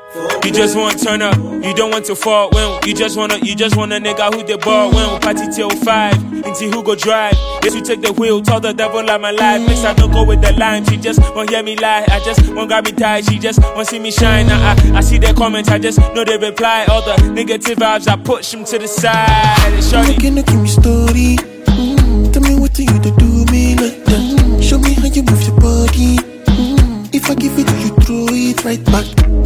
You just want turn up, you don't want to fall. When you just want a nigga who the ball. When party till 5, until who go drive. Yes, you take the wheel, tell the devil like my life. Next I don't go with the line, she just won't hear me lie. I just won't grab me tight, she just won't see me shine. I see their comments, I just know they reply. All the negative vibes, I push them to the side. Shorty, can you give me story? Tell me what you to do me like that. Show me how you move your body. If I give it to you, throw it right back.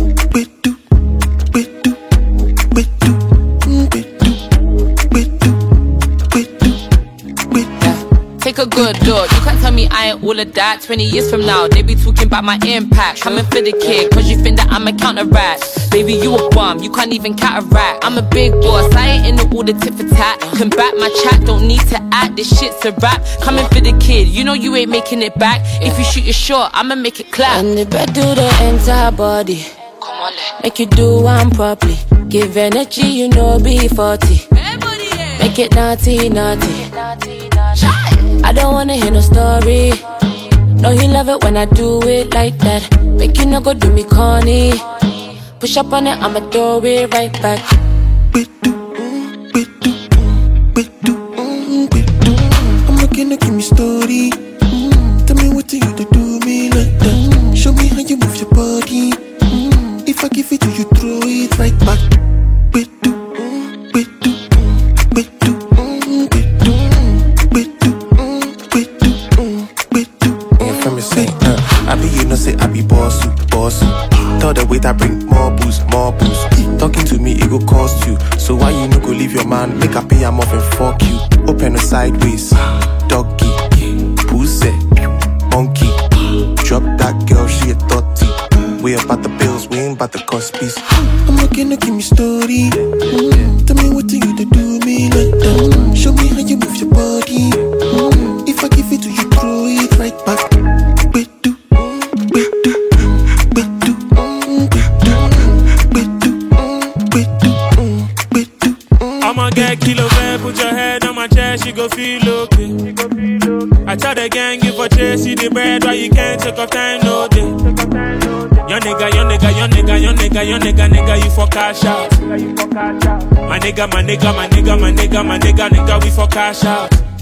Take a good look, you can't tell me I ain't all of that. 20 years from now, they be talking about my impact. Coming for the kid, cause you think that I'm a counteract. Baby, you a bum, you can't even counteract. I'm a big boss, I ain't into all the tit for tat. Can back my chat, don't need to act, this shit's a rap. Coming for the kid, you know you ain't making it back. If you shoot your shot, I'ma make it clap. And the bed do the entire body. Come on, make you do one properly. Give energy, you know, be 40. Make it naughty, naughty. I don't wanna hear no story. No, you love it when I do it like that. Make you no go do me corny. Push up on it, I'ma throw it right back. I'm looking to give me story. Tell me what you to do me like that. Show me how you move your body. If I give it to you, throw it right back. I be, you know, say I be bossy. Tell the wait I bring more booze. Talking to me, it go cost you. So why you no go leave your man? Make I pay him off and fuck you. Open a sideways, doggy, pussy, monkey. Drop that girl, she a 30. We about the bills, we ain't about the cost piece. I'm looking to give me story. Tell me what you to do me like that. Show me how you move your body. If I give it to you, throw it right back. I'ma get kilo bad, put your head on my chest, you go feel okay. I tell the gang if I chase you the bread, why you can't take off time no day. Your nigga, you for cash out. My nigga, we for cash out.